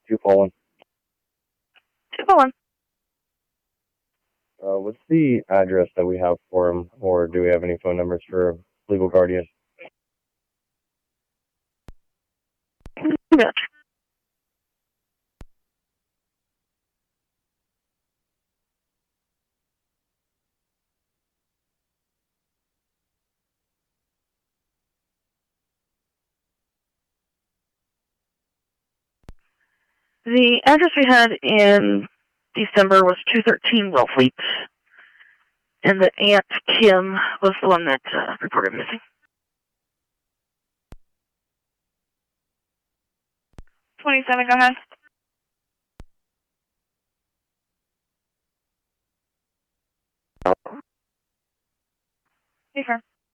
241. 241. What's the address that we have for him, or do we have any phone numbers for legal guardian? Gotcha. The address we had in December was 213 Wellfleet, and the Aunt Kim was the one that reported missing. 27, go ahead.